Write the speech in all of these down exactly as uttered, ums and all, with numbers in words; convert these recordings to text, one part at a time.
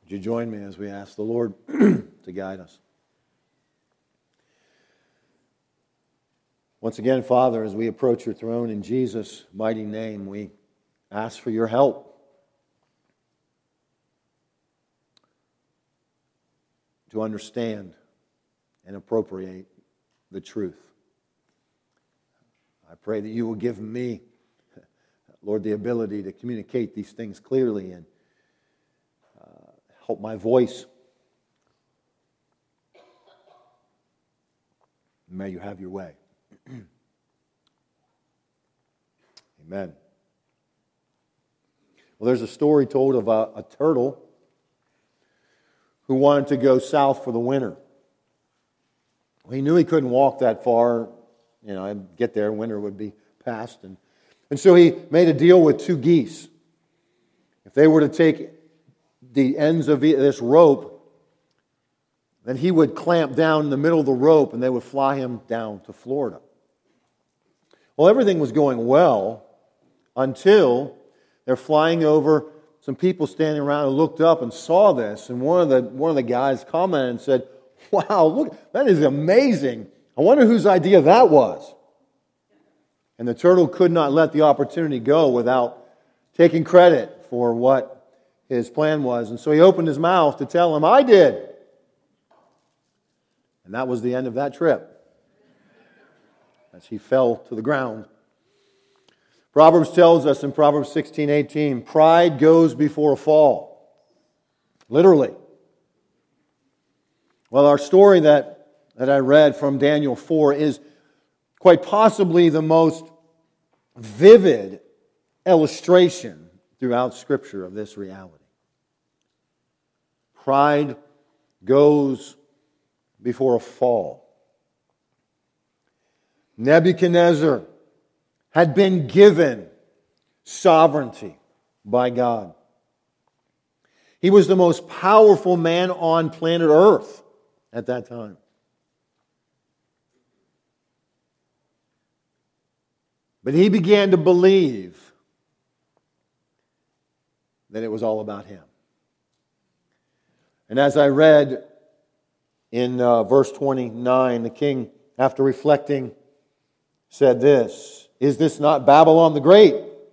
Would you join me as we ask the Lord to guide us? Once again, Father, as we approach your throne in Jesus' mighty name, we ask for your help. To understand and appropriate the truth. I pray that you will give me, Lord, the ability to communicate these things clearly and uh, help my voice. May you have your way. Amen. Well, there's a story told of a, a turtle who wanted to go south for the winter. He knew he couldn't walk that far. You know, I'd get there, winter would be past. And, and so he made a deal with two geese. If they were to take the ends of this rope, then he would clamp down in the middle of the rope and they would fly him down to Florida. Well, everything was going well until they're flying over. Some people standing around and looked up and saw this, and one of the one of the guys commented and said, "Wow, look, that is amazing. I wonder whose idea that was." And the turtle could not let the opportunity go without taking credit for what his plan was. And so he opened his mouth to tell him, "I did." And that was the end of that trip, as he fell to the ground. Proverbs tells us in Proverbs sixteen eighteen, pride goes before a fall. Literally. Well, our story that, that I read from Daniel four is quite possibly the most vivid illustration throughout Scripture of this reality. Pride goes before a fall. Nebuchadnezzar had been given sovereignty by God. He was the most powerful man on planet Earth at that time. But he began to believe that it was all about him. And as I read in uh, verse twenty-nine, the king, after reflecting, said this, "Is this not Babylon the Great,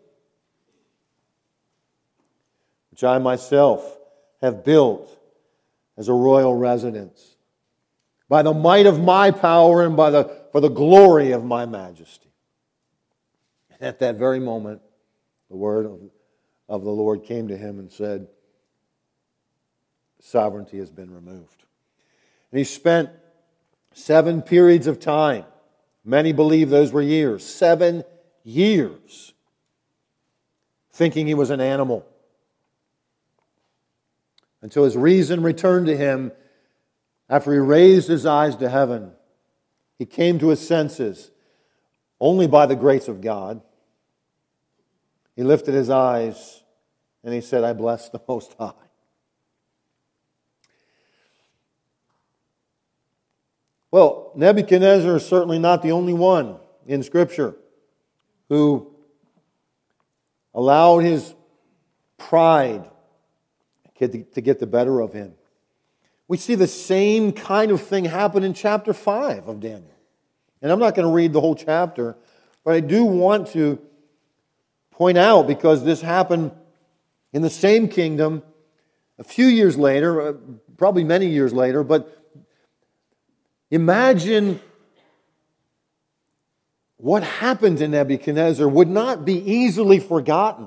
which I myself have built as a royal residence, by the might of my power and by the for the glory of my majesty?" And at that very moment, the word of, of the Lord came to him and said, "Sovereignty has been removed." And he spent seven periods of time. Many believe those were years. Seven years thinking he was an animal. Until his reason returned to him after he raised his eyes to heaven. He came to his senses only by the grace of God. He lifted his eyes and he said, "I bless the Most High." Well, Nebuchadnezzar is certainly not the only one in Scripture who allowed his pride to get the better of him. We see the same kind of thing happen in chapter five of Daniel. And I'm not going to read the whole chapter, but I do want to point out, because this happened in the same kingdom a few years later, probably many years later, but imagine what happened to Nebuchadnezzar would not be easily forgotten.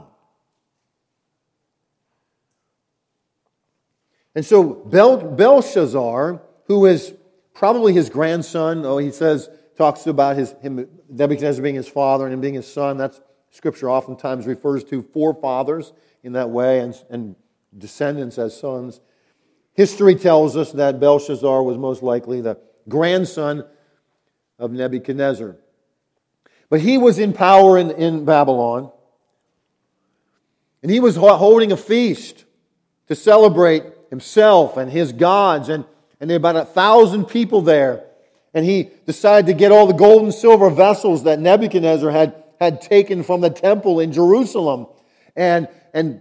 And so Bel- Belshazzar, who is probably his grandson, oh, he says, talks about his him, Nebuchadnezzar being his father and him being his son. That's Scripture oftentimes refers to forefathers in that way, and, and descendants as sons. History tells us that Belshazzar was most likely the grandson of Nebuchadnezzar. But he was in power in, in Babylon. And he was holding a feast to celebrate himself and his gods. And, and there were about a thousand people there. And he decided to get all the gold and silver vessels that Nebuchadnezzar had, had taken from the temple in Jerusalem. And, and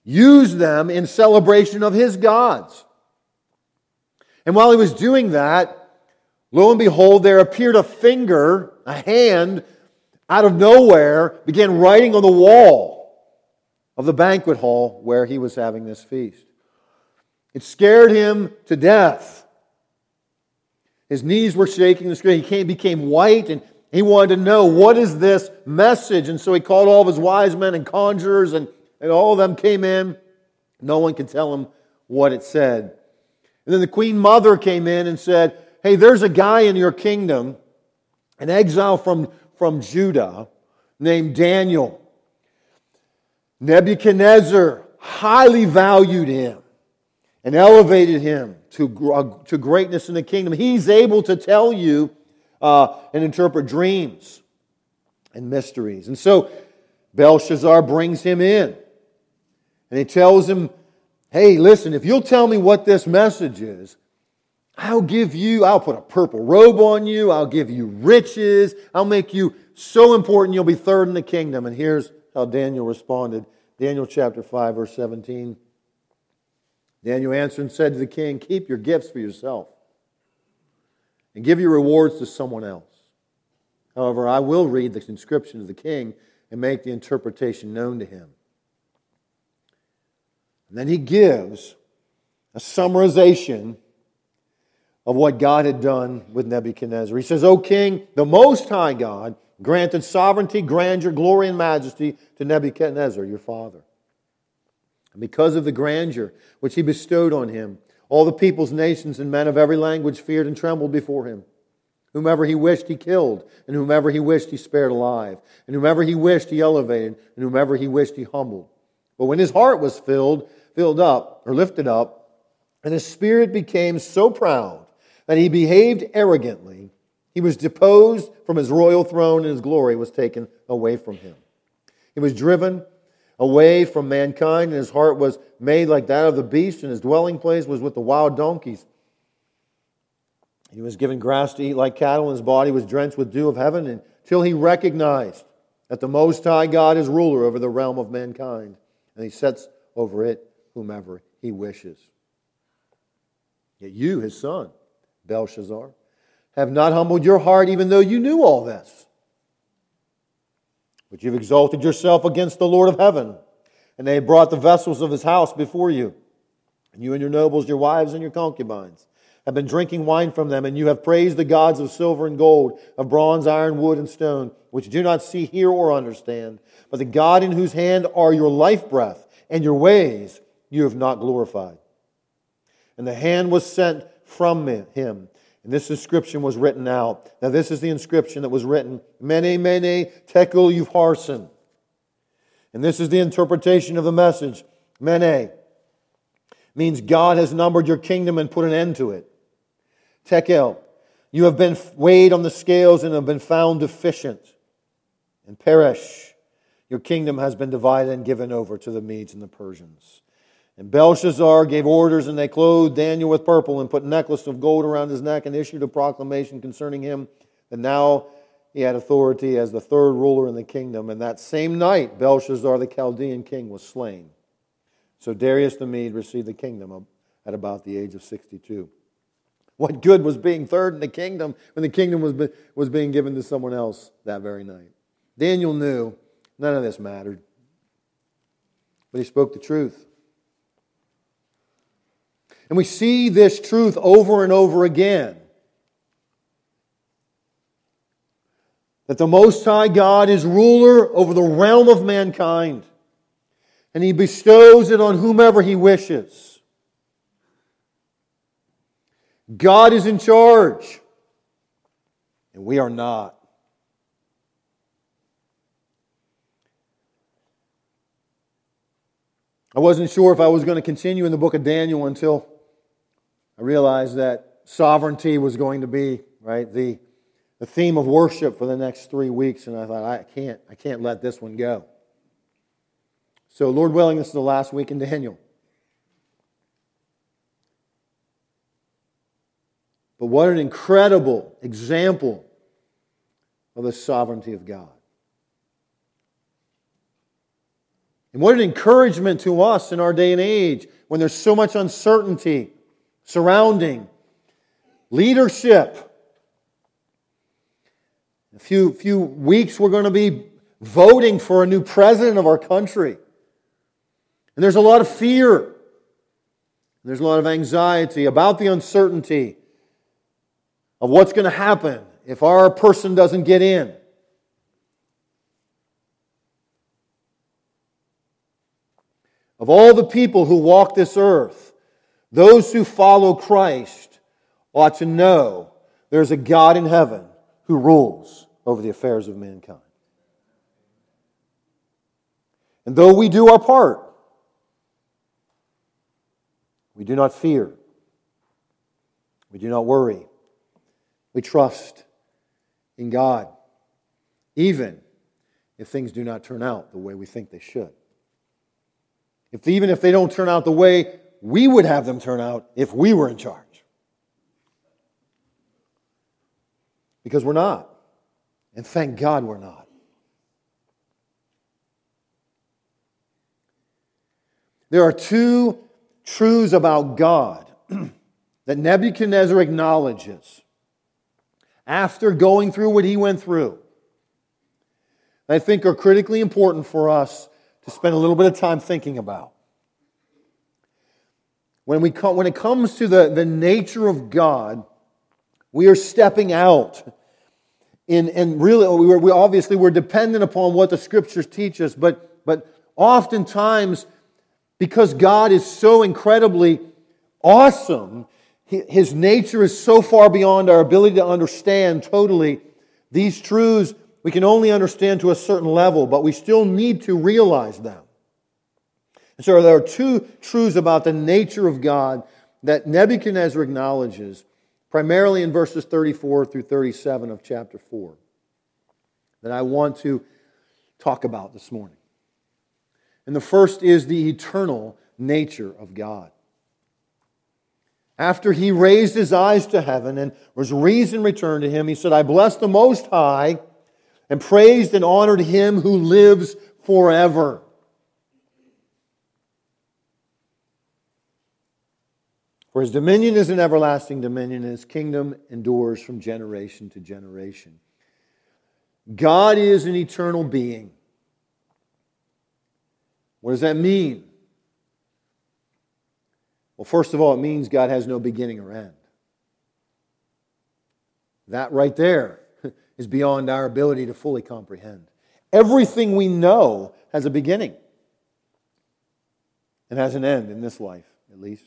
use them in celebration of his gods. And while he was doing that, lo and behold, there appeared a finger, a hand, out of nowhere, began writing on the wall of the banquet hall where he was having this feast. It scared him to death. His knees were shaking. He became white, and he wanted to know, what is this message? And so he called all of his wise men and conjurers, and, and all of them came in. No one could tell him what it said. And then the queen mother came in and said, hey, there's a guy in your kingdom, an exile from, from Judah, named Daniel. Nebuchadnezzar highly valued him and elevated him to, uh, to greatness in the kingdom. He's able to tell you uh, and interpret dreams and mysteries. And so Belshazzar brings him in. And he tells him, hey, listen, if you'll tell me what this message is, I'll give you, I'll put a purple robe on you, I'll give you riches, I'll make you so important you'll be third in the kingdom. And here's how Daniel responded. Daniel chapter five, verse seventeen. Daniel answered and said to the king, keep your gifts for yourself and give your rewards to someone else. However, I will read the inscription to the king and make the interpretation known to him. And then he gives a summarization of what God had done with Nebuchadnezzar. He says, O king, the Most High God granted sovereignty, grandeur, glory, and majesty to Nebuchadnezzar, your father. And because of the grandeur which he bestowed on him, all the peoples, nations, and men of every language feared and trembled before him. Whomever he wished, he killed, and whomever he wished, he spared alive, and whomever he wished, he elevated, and whomever he wished, he humbled. But when his heart was filled, filled up, or lifted up, and his spirit became so proud that he behaved arrogantly, he was deposed from his royal throne, and his glory was taken away from him. He was driven away from mankind, and his heart was made like that of the beast, and his dwelling place was with the wild donkeys. He was given grass to eat like cattle, and his body was drenched with dew of heaven, until he recognized that the Most High God is ruler over the realm of mankind, and he sets over it whomever he wishes. Yet you, his son, Belshazzar, have not humbled your heart, even though you knew all this. But you've exalted yourself against the Lord of heaven, and they have brought the vessels of his house before you. And you and your nobles, your wives, and your concubines have been drinking wine from them, and you have praised the gods of silver and gold, of bronze, iron, wood, and stone, which do not see, hear, or understand. But the God in whose hand are your life breath and your ways you have not glorified. And the hand was sent from him, and this inscription was written out. Now this is the inscription that was written, Mene, Mene, Tekel Upharsin. And this is the interpretation of the message. Mene means God has numbered your kingdom and put an end to it. Tekel, you have been weighed on the scales and have been found deficient. And Peresh, your kingdom has been divided and given over to the Medes and the Persians. And Belshazzar gave orders, and they clothed Daniel with purple and put a necklace of gold around his neck and issued a proclamation concerning him that now he had authority as the third ruler in the kingdom. And that same night, Belshazzar, the Chaldean king, was slain. So Darius the Mede received the kingdom at about the age of sixty-two. What good was being third in the kingdom when the kingdom was, was being given to someone else that very night? Daniel knew none of this mattered. But he spoke the truth. And we see this truth over and over again. That the Most High God is ruler over the realm of mankind. And He bestows it on whomever He wishes. God is in charge. And we are not. I wasn't sure if I was going to continue in the book of Daniel until I realized that sovereignty was going to be, right, the, the theme of worship for the next three weeks. And I thought, I can't, I can't let this one go. So, Lord willing, this is the last week in Daniel. But what an incredible example of the sovereignty of God. And what an encouragement to us in our day and age when there's so much uncertainty surrounding leadership. In a few, few weeks we're going to be voting for a new president of our country. And there's a lot of fear. There's a lot of anxiety about the uncertainty of what's going to happen if our person doesn't get in. Of all the people who walk this earth, those who follow Christ ought to know there's a God in heaven who rules over the affairs of mankind. And though we do our part, we do not fear. We do not worry. We trust in God, even if things do not turn out the way we think they should. If even if they don't turn out the way we would have them turn out if we were in charge. Because we're not. And thank God we're not. There are two truths about God that Nebuchadnezzar acknowledges after going through what he went through, that I think are critically important for us to spend a little bit of time thinking about. When, we come, when it comes to the, the nature of God, we are stepping out. In, and really, we, we obviously we're dependent upon what the Scriptures teach us, but, but oftentimes, because God is so incredibly awesome, His nature is so far beyond our ability to understand totally. These truths we can only understand to a certain level, but we still need to realize them. And so there are two truths about the nature of God that Nebuchadnezzar acknowledges, primarily in verses thirty-four through thirty-seven of chapter four, that I want to talk about this morning. And the first is the eternal nature of God. After he raised his eyes to heaven and was reason returned to him, he said, I bless the Most High and praised and honored him who lives forever. For his dominion is an everlasting dominion, and his kingdom endures from generation to generation. God is an eternal being. What does that mean? Well, first of all, it means God has no beginning or end. That right there is beyond our ability to fully comprehend. Everything we know has a beginning and has an end in this life, at least.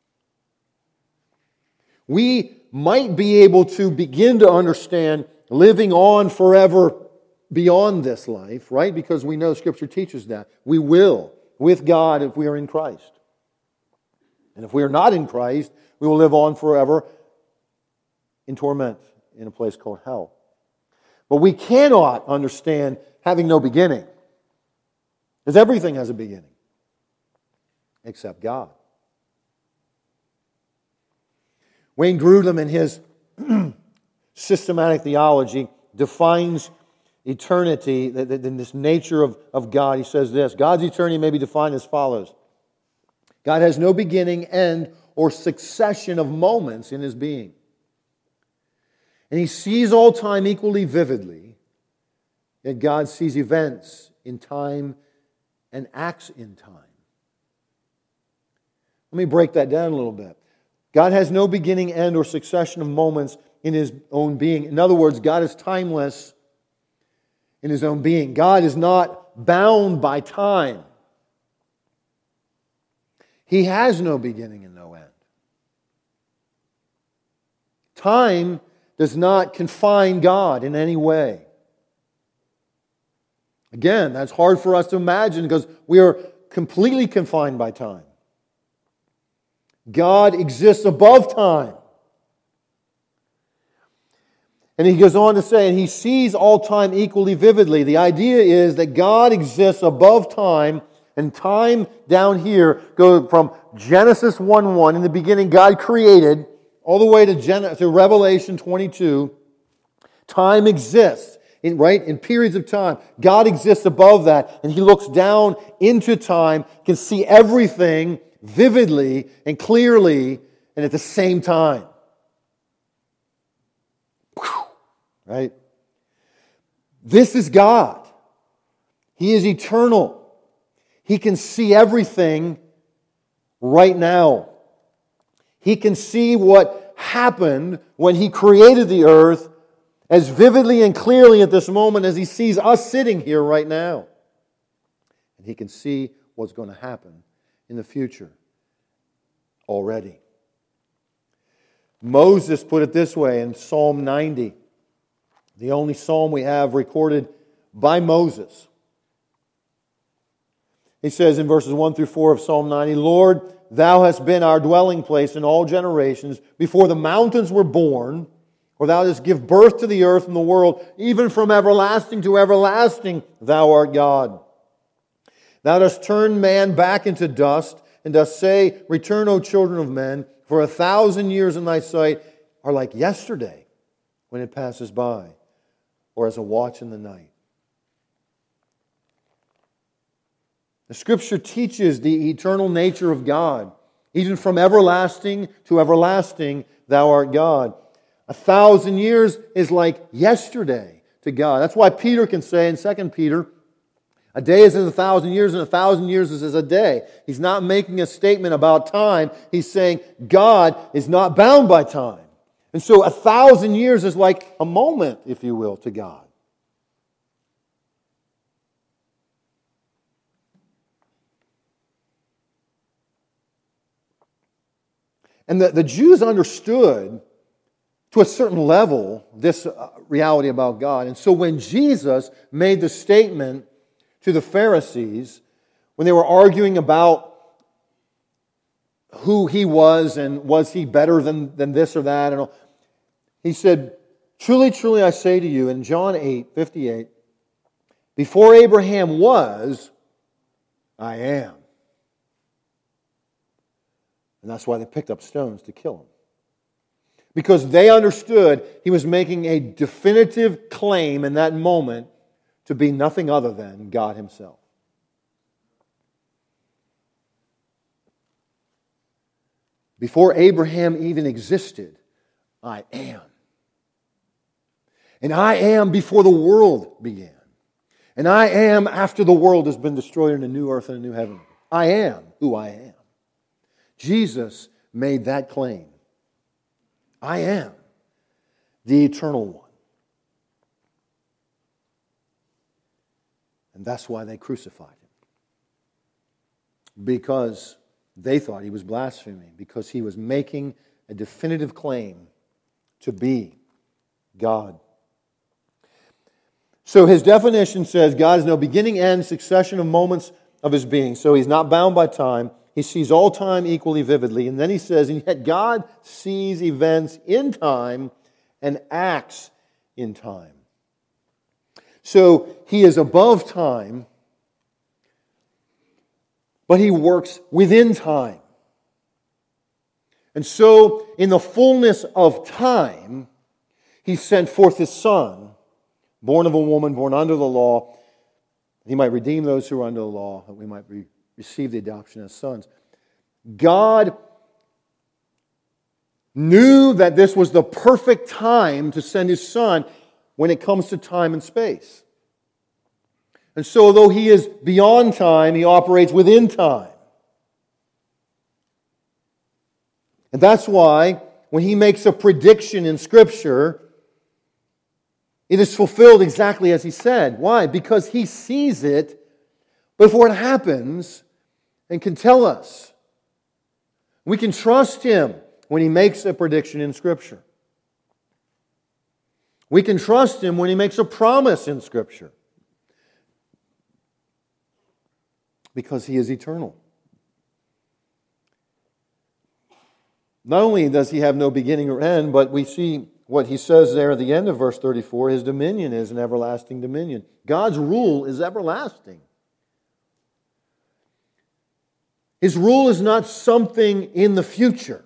We might be able to begin to understand living on forever beyond this life, right? Because we know Scripture teaches that. We will with God if we are in Christ. And if we are not in Christ, we will live on forever in torment in a place called hell. But we cannot understand having no beginning. Because everything has a beginning. Except God. Wayne Grudem, in his systematic theology, defines eternity, in this nature of, of God. He says this, God's eternity may be defined as follows. God has no beginning, end, or succession of moments in His being. And He sees all time equally vividly, yet God sees events in time and acts in time. Let me break that down a little bit. God has no beginning, end, or succession of moments in His own being. In other words, God is timeless in His own being. God is not bound by time. He has no beginning and no end. Time does not confine God in any way. Again, that's hard for us to imagine because we are completely confined by time. God exists above time. And he goes on to say, and He sees all time equally vividly. The idea is that God exists above time, and time down here goes from Genesis one one, in the beginning God created, all the way to, Gen- to Revelation twenty-two. Time exists. in, right? In periods of time. God exists above that, and He looks down into time, can see everything vividly and clearly, and at the same time. Whew. Right? This is God. He is eternal. He can see everything right now. He can see what happened when He created the earth as vividly and clearly at this moment as He sees us sitting here right now. And He can see what's going to happen in the future already. Moses put it this way in Psalm ninety, the only psalm we have recorded by Moses. He says in verses one through four of Psalm ninety, Lord, Thou hast been our dwelling place in all generations. Before the mountains were born, or Thou didst give birth to the earth and the world, even from everlasting to everlasting, Thou art God. Thou dost turn man back into dust, and dost say, Return, O children of men, for a thousand years in Thy sight are like yesterday when it passes by, or as a watch in the night. The Scripture teaches the eternal nature of God. Even from everlasting to everlasting, Thou art God. A thousand years is like yesterday to God. That's why Peter can say in Second Peter, a day is as a thousand years, and a thousand years is as a day. He's not making a statement about time. He's saying God is not bound by time. And so a thousand years is like a moment, if you will, to God. And the, the Jews understood, to a certain level, this reality about God. And so when Jesus made the statement to the Pharisees, when they were arguing about who He was and was He better than, than this or that, and all, He said, Truly, truly, I say to you, in John eight fifty-eight, before Abraham was, I am. And that's why they picked up stones to kill Him. Because they understood He was making a definitive claim in that moment to be nothing other than God Himself. Before Abraham even existed, I am. And I am before the world began. And I am after the world has been destroyed in a new earth and a new heaven. I am who I am. Jesus made that claim. I am the eternal one. And that's why they crucified Him. Because they thought He was blaspheming. Because He was making a definitive claim to be God. So His definition says God is no beginning, end, succession of moments of His being. So He's not bound by time. He sees all time equally vividly. And then He says, and yet God sees events in time and acts in time. So He is above time, but He works within time. And so, in the fullness of time, He sent forth His Son, born of a woman, born under the law. He might redeem those who are under the law, that we might be receive the adoption as sons. God knew that this was the perfect time to send His Son when it comes to time and space. And so, although He is beyond time, He operates within time. And that's why, when He makes a prediction in Scripture, it is fulfilled exactly as He said. Why? Because He sees it before it happens and can tell us. We can trust Him when He makes a prediction in Scripture. We can trust Him when He makes a promise in Scripture. Because He is eternal. Not only does He have no beginning or end, but we see what He says there at the end of verse thirty-four, His dominion is an everlasting dominion. God's rule is everlasting. His rule is not something in the future.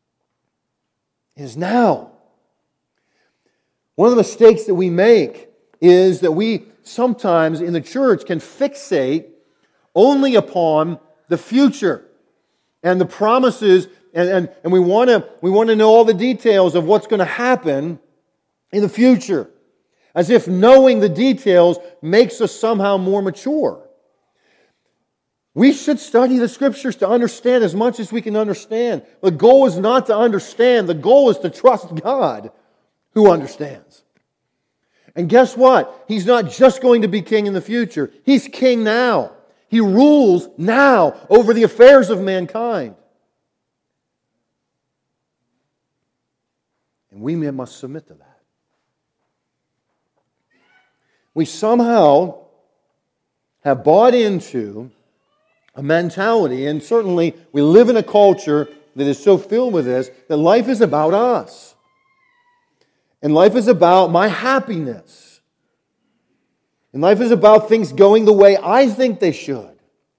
It is now. One of the mistakes that we make is that we sometimes in the church can fixate only upon the future and the promises, and, and, and we want to we want to know all the details of what's going to happen in the future, as if knowing the details makes us somehow more mature. We should study the Scriptures to understand as much as we can understand. The goal is not to understand. The goal is to trust God who understands. And guess what? He's not just going to be king in the future. He's king now. He rules now over the affairs of mankind. And we must submit to that. We somehow have bought into a mentality, and certainly we live in a culture that is so filled with this, that life is about us. And life is about my happiness. And life is about things going the way I think they should.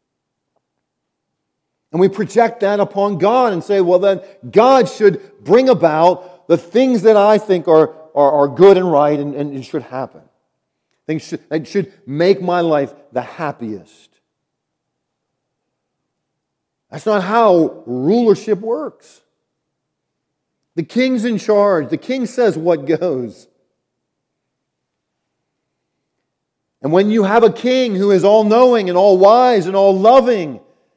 And we project that upon God and say, well then, God should bring about the things that I think are, are, are good and right and, and it should happen. Things should, that should make my life the happiest. That's not how rulership works. The king's in charge. The king says what goes. And when you have a king who is all-knowing and all-wise and all-loving,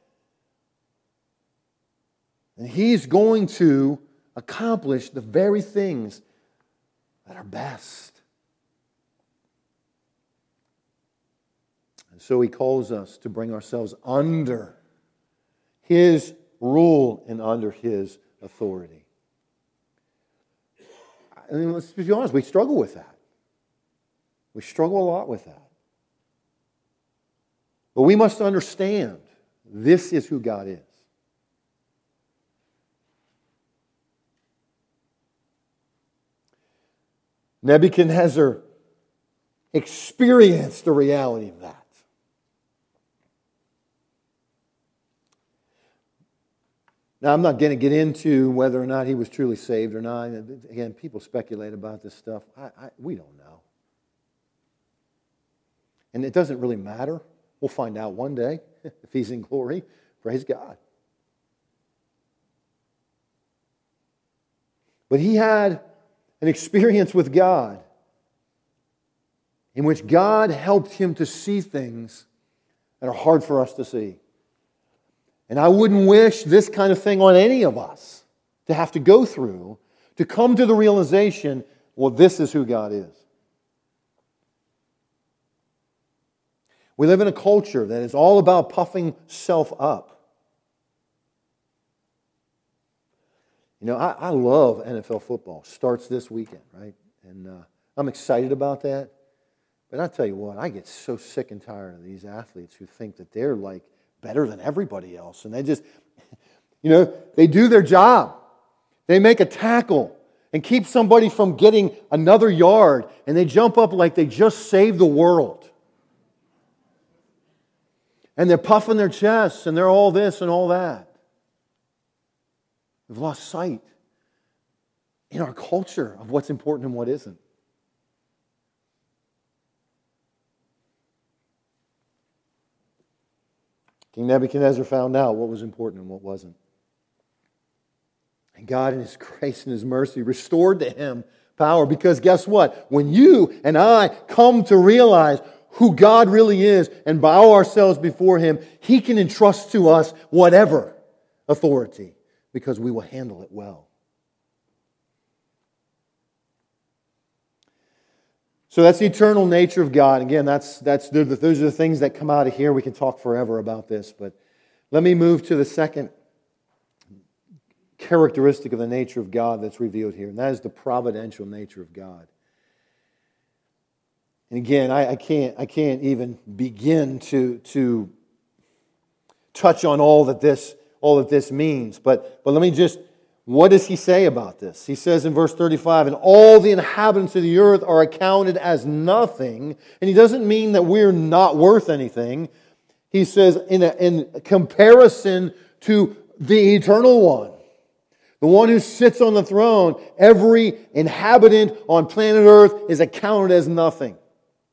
and he's going to accomplish the very things that are best. And so he calls us to bring ourselves under His rule and under His authority. I mean, let's be honest, we struggle with that. We struggle a lot with that. But we must understand this is who God is. Nebuchadnezzar experienced the reality of that. Now, I'm not going to get into whether or not he was truly saved or not. Again, people speculate about this stuff. I, I, we don't know. And it doesn't really matter. We'll find out one day if he's in glory. Praise God. But he had an experience with God in which God helped him to see things that are hard for us to see. And I wouldn't wish this kind of thing on any of us to have to go through to come to the realization, well, this is who God is. We live in a culture that is all about puffing self up. You know, I, I love N F L football. Starts this weekend, right? And uh, I'm excited about that. But I tell you what, I get so sick and tired of these athletes who think that they're like better than everybody else. And they just, you know, they do their job. They make a tackle and keep somebody from getting another yard. And they jump up like they just saved the world. And they're puffing their chests and they're all this and all that. We've lost sight in our culture of what's important and what isn't. King Nebuchadnezzar found out what was important and what wasn't. And God in His grace and His mercy restored to him power. Because guess what? When you and I come to realize who God really is and bow ourselves before Him, He can entrust to us whatever authority because we will handle it well. So that's the eternal nature of God. Again, that's that's those are the things that come out of here. We can talk forever about this, but let me move to the second characteristic of the nature of God that's revealed here, and that is the providential nature of God. And again, I, I can't I can't even begin to to touch on all that this all that this means, but but let me just. What does he say about this? He says in verse thirty-five, and all the inhabitants of the earth are accounted as nothing. And he doesn't mean that we're not worth anything. He says in, a, in comparison to the eternal one, the one who sits on the throne, every inhabitant on planet earth is accounted as nothing.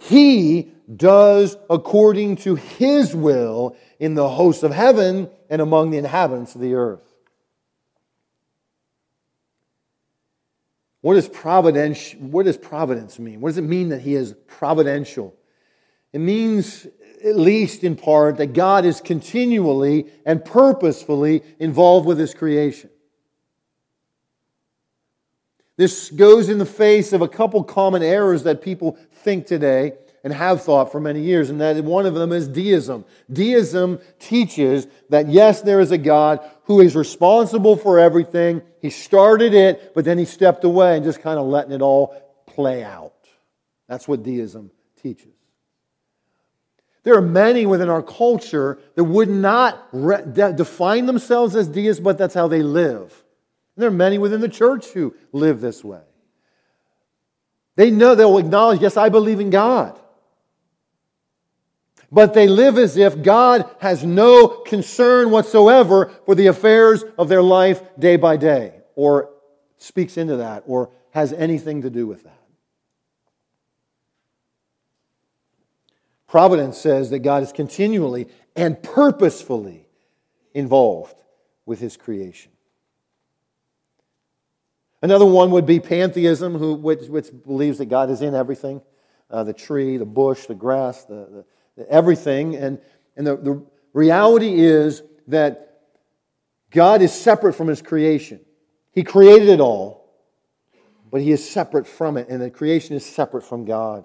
He does according to His will in the hosts of heaven and among the inhabitants of the earth. What does providence, what does providence mean? What does it mean that He is providential? It means, at least in part, that God is continually and purposefully involved with His creation. This goes in the face of a couple common errors that people think today and have thought for many years, and that one of them is deism. Deism teaches that yes, there is a God who is responsible for everything. He started it, but then He stepped away and just kind of letting it all play out. That's what deism teaches. There are many within our culture that would not re- de- define themselves as deists, but that's how they live. And there are many within the church who live this way. They know, they'll acknowledge, yes, I believe in God. But they live as if God has no concern whatsoever for the affairs of their life day by day, or speaks into that, or has anything to do with that. Providence says that God is continually and purposefully involved with His creation. Another one would be pantheism, who, which, which believes that God is in everything. Uh, the tree, the bush, the grass, the, the, everything. And, and the, the reality is that God is separate from His creation. He created it all, but He is separate from it, and the creation is separate from God.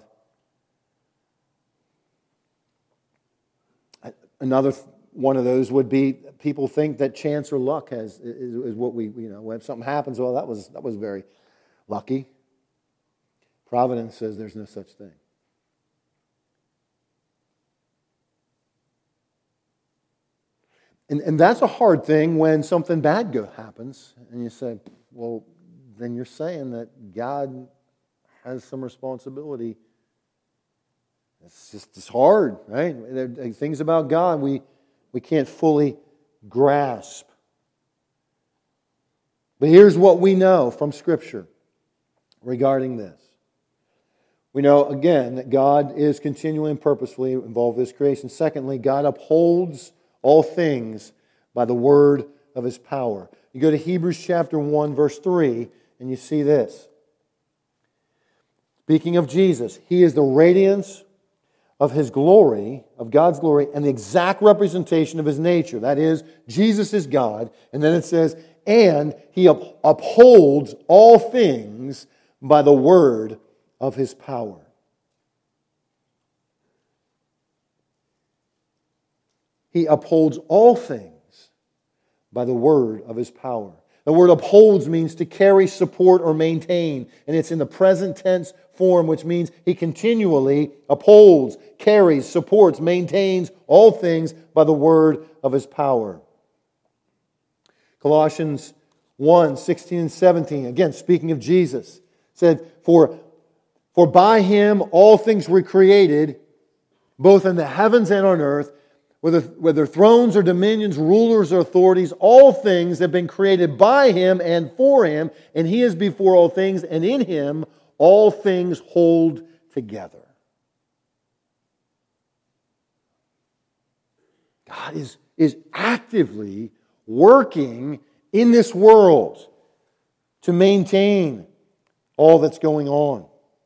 Another one of those would be people think that chance or luck has is, is what we, you know, when something happens, well, that was that was very lucky. Providence says there's no such thing. And, and that's a hard thing when something bad go, happens, and you say, well, then you're saying that God has some responsibility. It's just it's hard, right? There are things about God we, we can't fully grasp. But here's what we know from Scripture regarding this. We know, again, that God is continually and purposefully involved with His creation. Secondly, God upholds all things by the word of His power. You go to Hebrews chapter one, verse three, and you see this. Speaking of Jesus, He is the radiance of His glory, of God's glory, and the exact representation of His nature. That is, Jesus is God. And then it says, and He up- upholds all things by the word of His power. He upholds all things by the word of His power. The word upholds means to carry, support, or maintain. And it's in the present tense form, which means He continually upholds, carries, supports, maintains all things by the word of His power. Colossians one, sixteen and seventeen, again, speaking of Jesus, said, For, for by Him all things were created, both in the heavens and on earth, Whether, whether thrones or dominions, rulers or authorities, all things have been created by Him and for Him, and He is before all things, and in Him all things hold together. God is, is actively working in this world to maintain all that's going on.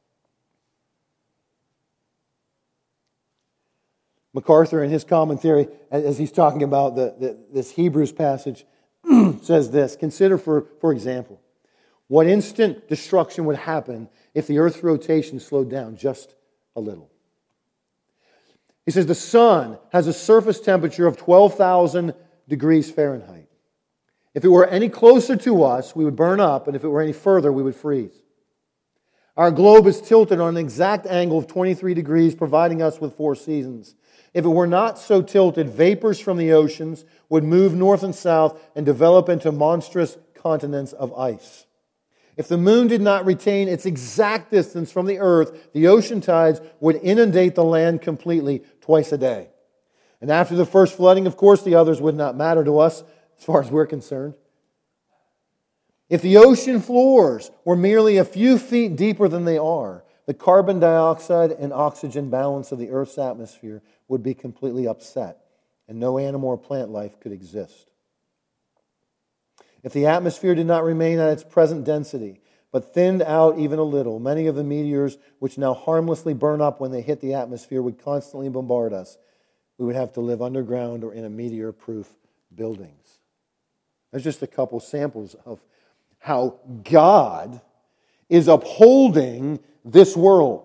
MacArthur, in his commentary, as he's talking about the, the, this Hebrews passage, says this. Consider, for, for example, what instant destruction would happen if the Earth's rotation slowed down just a little. He says the sun has a surface temperature of twelve thousand degrees Fahrenheit. If it were any closer to us, we would burn up, and if it were any further, we would freeze. Our globe is tilted on an exact angle of twenty-three degrees, providing us with four seasons. If it were not so tilted, vapors from the oceans would move north and south and develop into monstrous continents of ice. If the moon did not retain its exact distance from the earth, the ocean tides would inundate the land completely twice a day. And after the first flooding, of course, the others would not matter to us as far as we're concerned. If the ocean floors were merely a few feet deeper than they are, the carbon dioxide and oxygen balance of the Earth's atmosphere would be completely upset, and no animal or plant life could exist. If the atmosphere did not remain at its present density, but thinned out even a little, many of the meteors which now harmlessly burn up when they hit the atmosphere would constantly bombard us. We would have to live underground or in a meteor-proof buildings. There's just a couple samples of how God is upholding this world.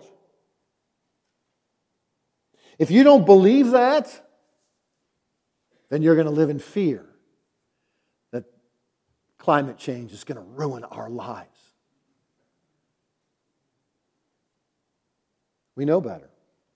If you don't believe that, then you're going to live in fear that climate change is going to ruin our lives. We know better.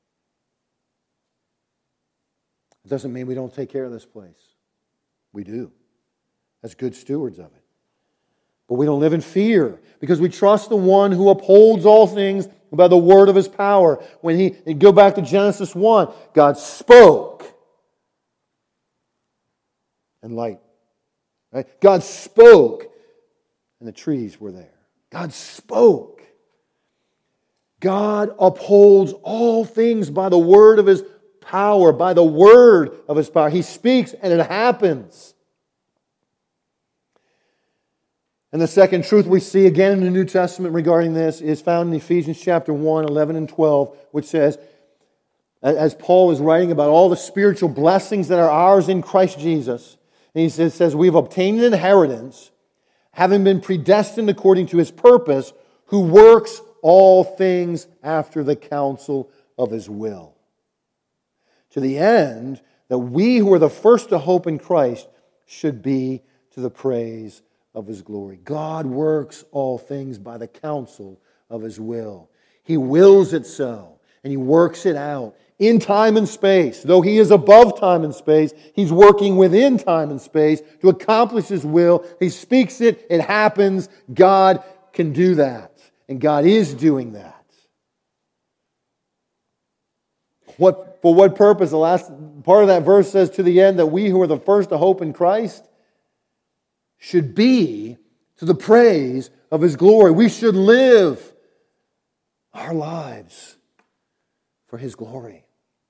It doesn't mean we don't take care of this place. We do. As good stewards of it. But we don't live in fear because we trust the one who upholds all things by the word of His power. When he, and go back to Genesis one, God spoke and light. Right? God spoke and the trees were there. God spoke. God upholds all things by the word of His power, by the word of His power. He speaks and it happens. And the second truth we see again in the New Testament regarding this is found in Ephesians chapter one, eleven and twelve, which says, as Paul is writing about all the spiritual blessings that are ours in Christ Jesus, and he says, says we've obtained an inheritance, having been predestined according to His purpose, who works all things after the counsel of His will. To the end that we who are the first to hope in Christ should be to the praise of His glory. God works all things by the counsel of His will. He wills it so, and He works it out in time and space. Though He is above time and space, He's working within time and space to accomplish His will. He speaks it, it happens. God can do that, and God is doing that. What, for what purpose? The last part of that verse says to the end that we who are the first to hope in Christ should be to the praise of His glory. We should live our lives for His glory,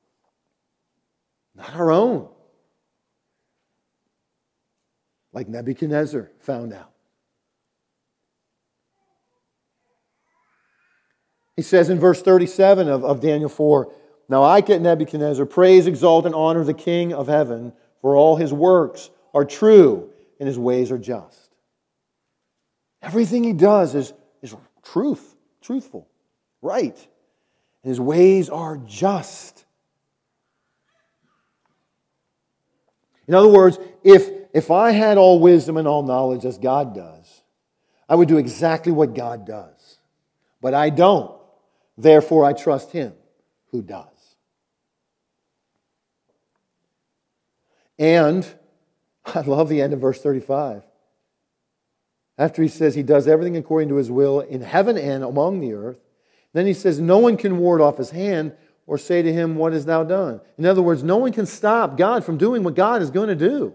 not our own, like Nebuchadnezzar found out. He says in verse thirty-seven of, of Daniel four, now I, Nebuchadnezzar, praise, exalt, and honor the King of heaven, for all His works are true and His ways are just. Everything He does is, is truth, truthful, right. And His ways are just. In other words, if, if I had all wisdom and all knowledge as God does, I would do exactly what God does. But I don't. Therefore, I trust Him who does. And I love the end of verse thirty-five. After He says He does everything according to His will in heaven and among the earth, then He says no one can ward off His hand or say to Him, what hast thou done? In other words, no one can stop God from doing what God is going to do.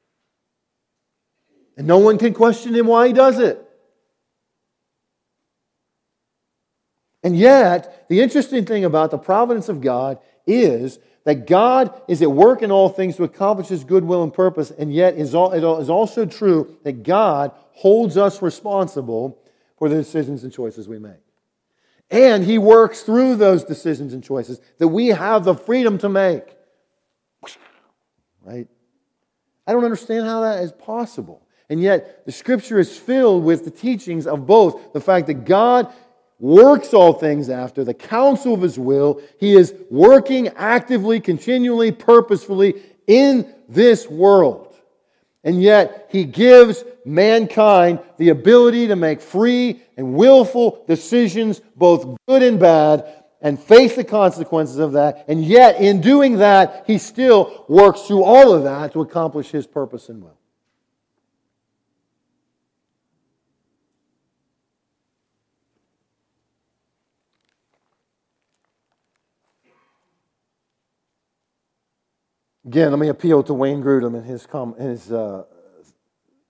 And no one can question Him why He does it. And yet, the interesting thing about the providence of God is that God is at work in all things to accomplish His good will and purpose, and yet it is also true that God holds us responsible for the decisions and choices we make. And He works through those decisions and choices that we have the freedom to make. Right? I don't understand how that is possible. And yet, the Scripture is filled with the teachings of both the fact that God works all things after the counsel of His will. He is working actively, continually, purposefully in this world. And yet, He gives mankind the ability to make free and willful decisions, both good and bad, and face the consequences of that. And yet, in doing that, He still works through all of that to accomplish His purpose and will. Again, let me appeal to Wayne Grudem and his, com- his uh,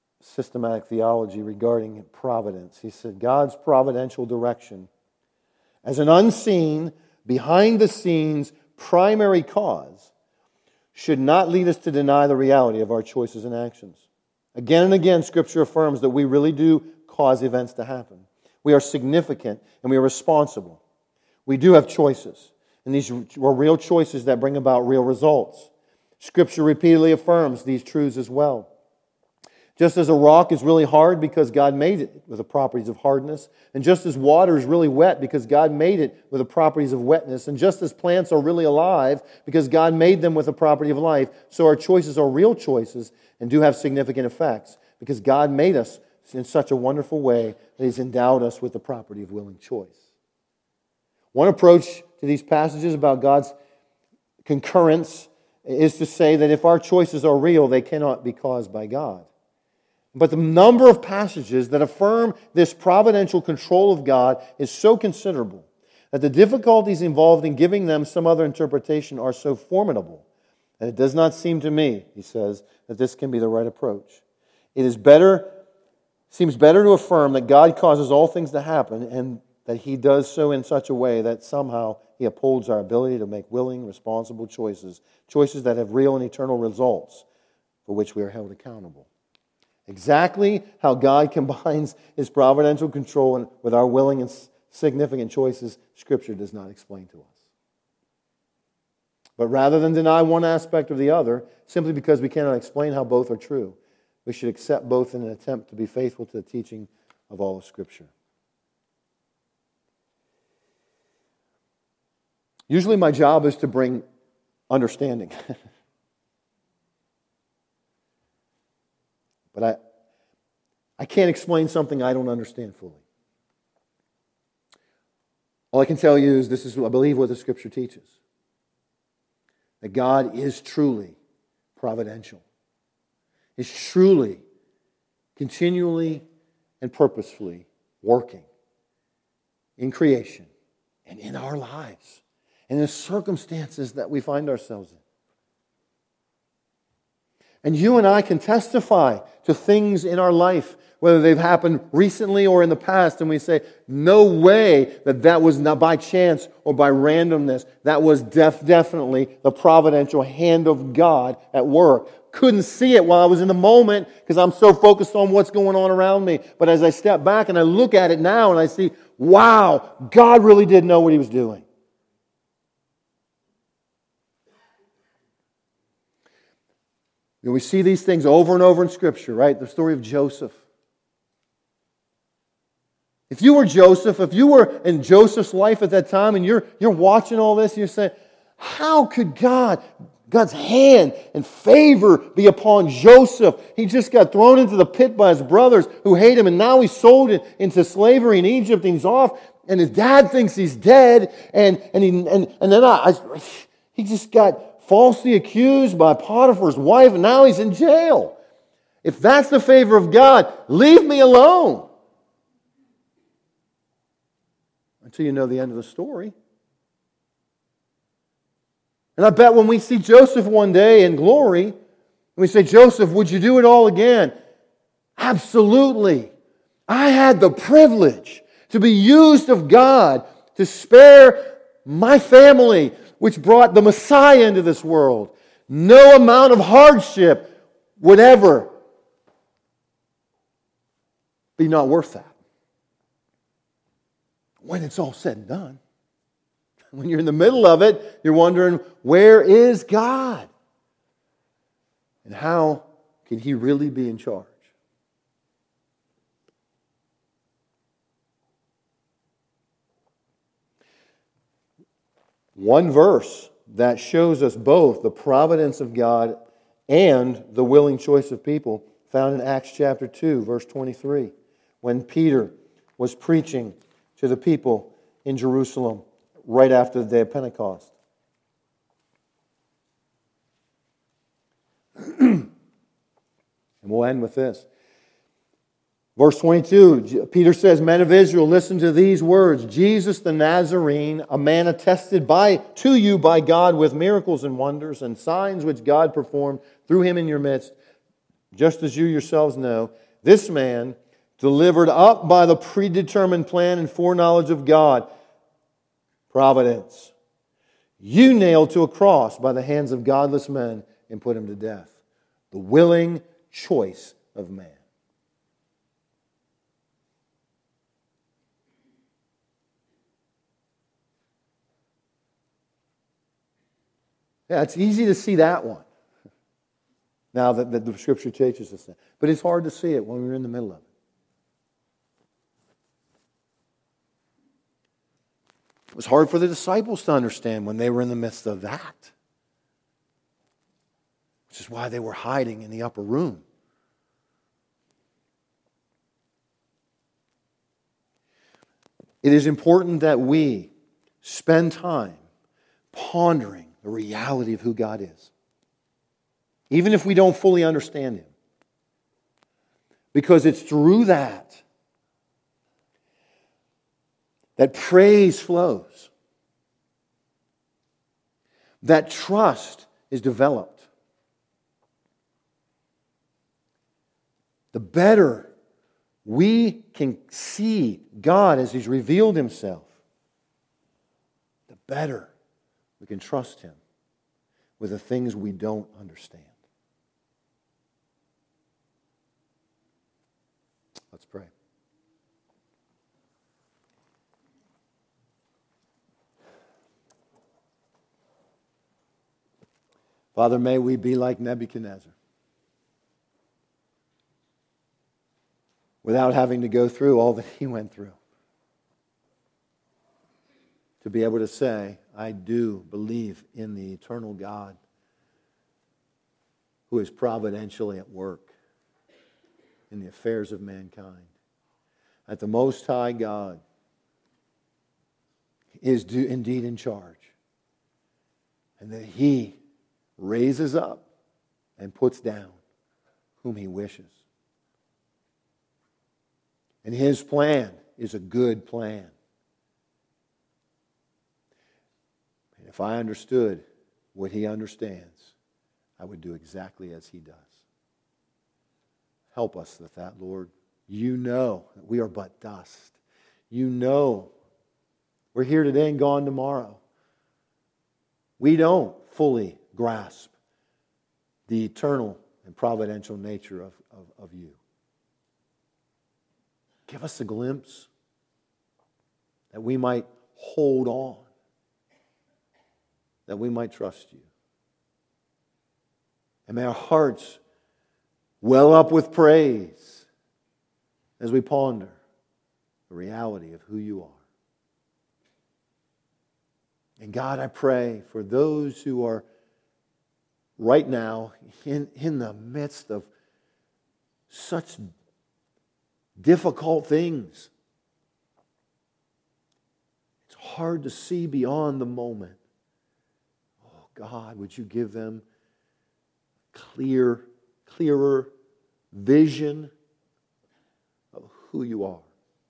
systematic theology regarding providence. He said, God's providential direction as an unseen, behind-the-scenes primary cause, should not lead us to deny the reality of our choices and actions. Again and again, Scripture affirms that we really do cause events to happen. We are significant and we are responsible. We do have choices, and these are real choices that bring about real results. Scripture repeatedly affirms these truths as well. Just as a rock is really hard because God made it with the properties of hardness, and just as water is really wet because God made it with the properties of wetness, and just as plants are really alive because God made them with the property of life, so our choices are real choices and do have significant effects because God made us in such a wonderful way that He's endowed us with the property of willing choice. One approach to these passages about God's concurrence is to say that if our choices are real, they cannot be caused by God. But the number of passages that affirm this providential control of God is so considerable that the difficulties involved in giving them some other interpretation are so formidable that it does not seem to me, he says, that this can be the right approach. It is better, seems better to affirm that God causes all things to happen and that He does so in such a way that somehow He upholds our ability to make willing, responsible choices, choices that have real and eternal results for which we are held accountable. Exactly how God combines His providential control with our willing and significant choices, Scripture does not explain to us. But rather than deny one aspect or the other, simply because we cannot explain how both are true, we should accept both in an attempt to be faithful to the teaching of all of Scripture. Usually my job is to bring understanding. But I, I can't explain something I don't understand fully. All I can tell you is this is, I believe, what the Scripture teaches. That God is truly providential. Is truly, continually, and purposefully working in creation and in our lives and in the circumstances that we find ourselves in. And you and I can testify to things in our life, whether they've happened recently or in the past, and we say, no way that that was not by chance or by randomness. That was def- definitely the providential hand of God at work. Couldn't see it while I was in the moment because I'm so focused on what's going on around me. But as I step back and I look at it now and I see, wow, God really did know what He was doing. You know, we see these things over and over in Scripture, right? The story of Joseph. If you were Joseph, if you were in Joseph's life at that time and you're, you're watching all this and you're saying, how could God, God's hand and favor be upon Joseph? He just got thrown into the pit by his brothers who hate him, and now he's sold into slavery in Egypt and he's off, and his dad thinks he's dead, and, and, he, and, and then I, I, he just got falsely accused by Potiphar's wife, and now he's in jail. If that's the favor of God, leave me alone. Until you know the end of the story. And I bet when we see Joseph one day in glory, and we say, Joseph, would you do it all again? Absolutely. I had the privilege to be used of God to spare my family, which brought the Messiah into this world. No amount of hardship would ever be not worth that. When it's all said and done, when you're in the middle of it, you're wondering, where is God? And how can He really be in charge? One verse that shows us both the providence of God and the willing choice of people, found in Acts chapter two, verse twenty-three, when Peter was preaching to the people in Jerusalem right after the day of Pentecost. And we'll end with this. Verse twenty-two, Peter says, Men of Israel, listen to these words. Jesus the Nazarene, a man attested by to you by God with miracles and wonders and signs which God performed through Him in your midst, just as you yourselves know, this man, delivered up by the predetermined plan and foreknowledge of God. Providence. You nailed to a cross by the hands of godless men and put him to death. The willing choice of man. Yeah, it's easy to see that one. Now that, that the Scripture teaches us that. But it's hard to see it when we're in the middle of it. It was hard for the disciples to understand when they were in the midst of that. Which is why they were hiding in the upper room. It is important that we spend time pondering the reality of who God is. Even if we don't fully understand Him. Because it's through that that praise flows. That trust is developed. The better we can see God as He's revealed Himself, the better we can trust Him with the things we don't understand. Let's pray. Father, may we be like Nebuchadnezzar. Without having to go through all that he went through. To be able to say, I do believe in the eternal God who is providentially at work in the affairs of mankind. That the Most High God is do, indeed in charge. And that He raises up and puts down whom He wishes. And His plan is a good plan. And if I understood what He understands, I would do exactly as He does. Help us with that, Lord. You know that we are but dust. You know we're here today and gone tomorrow. We don't fully grasp the eternal and providential nature of, of, of You. Give us a glimpse that we might hold on, that we might trust You. And may our hearts well up with praise as we ponder the reality of who You are. And God, I pray for those who are right now in, in the midst of such difficult things. It's hard to see beyond the moment. Oh God, would You give them clear, clearer vision of who You are.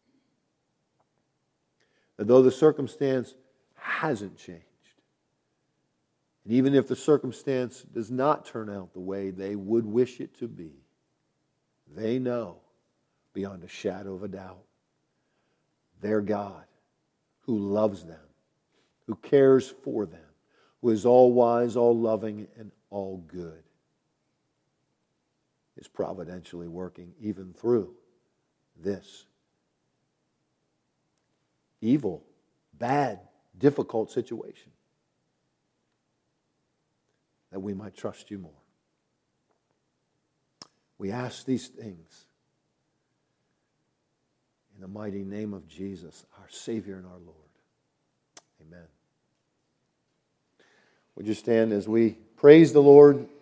That though the circumstance hasn't changed, and even if the circumstance does not turn out the way they would wish it to be, they know beyond a shadow of a doubt their God who loves them, who cares for them, who is all wise, all loving, and all good, is providentially working even through this evil, bad, difficult situation, that we might trust You more. We ask these things in the mighty name of Jesus, our Savior and our Lord. Amen. Would you stand as we praise the Lord?